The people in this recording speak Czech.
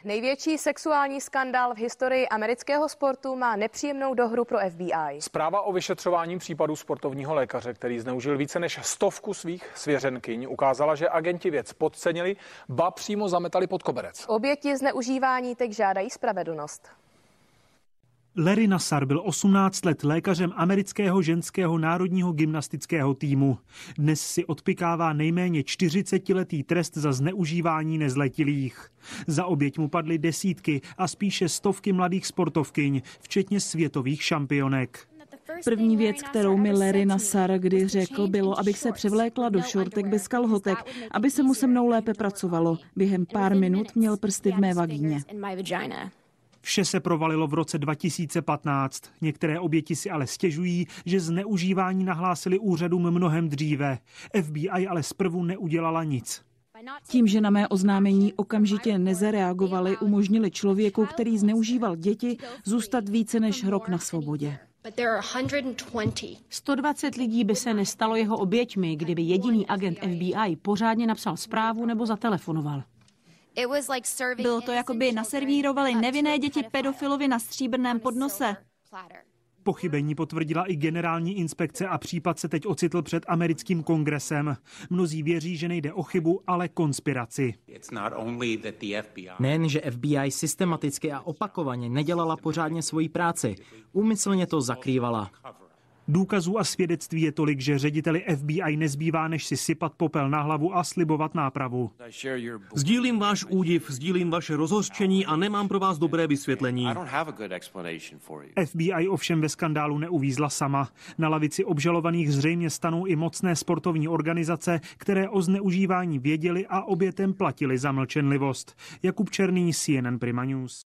Největší sexuální skandál v historii amerického sportu má nepříjemnou dohru pro FBI. Zpráva o vyšetřování případu sportovního lékaře, který zneužil více než 100 svých svěřenkyň, ukázala, že agenti věc podcenili, ba přímo zametali pod koberec. Oběti zneužívání teď žádají spravedlnost. Larry Nassar byl 18 let lékařem amerického ženského národního gymnastického týmu. Dnes si odpykává nejméně 40letý trest za zneužívání nezletilých. Za oběť mu padly desítky a spíše stovky mladých sportovkyň, včetně světových šampionek. První věc, kterou mi Larry Nassar kdy řekl, bylo, abych se převlékla do šortek bez kalhotek, aby se mu se mnou lépe pracovalo. Během pár minut měl prsty v mé vagíně. Vše se provalilo v roce 2015. Některé oběti si ale stěžují, že zneužívání nahlásili úřadům mnohem dříve. FBI ale zprvu neudělala nic. Tím, že na mé oznámení okamžitě nezareagovali, umožnili člověku, který zneužíval děti, zůstat více než rok na svobodě. 120 lidí by se nestalo jeho oběťmi, kdyby jediný agent FBI pořádně napsal zprávu nebo zatelefonoval. Bylo to, jako by naservírovali nevinné děti pedofilovi na stříbrném podnose. Pochybení potvrdila i generální inspekce a případ se teď ocitl před americkým kongresem. Mnozí věří, že nejde o chybu, ale konspiraci. Nejen, že FBI systematicky a opakovaně nedělala pořádně svoji práci, úmyslně to zakrývala. Důkazů a svědectví je tolik, že řediteli FBI nezbývá, než si sypat popel na hlavu a slibovat nápravu. Sdílím váš údiv, sdílím vaše rozhořčení a nemám pro vás dobré vysvětlení. FBI ovšem ve skandálu neuvízla sama. Na lavici obžalovaných zřejmě stanou i mocné sportovní organizace, které o zneužívání věděly a obětem platili za mlčenlivost. Jakub Černý, CNN Prima News.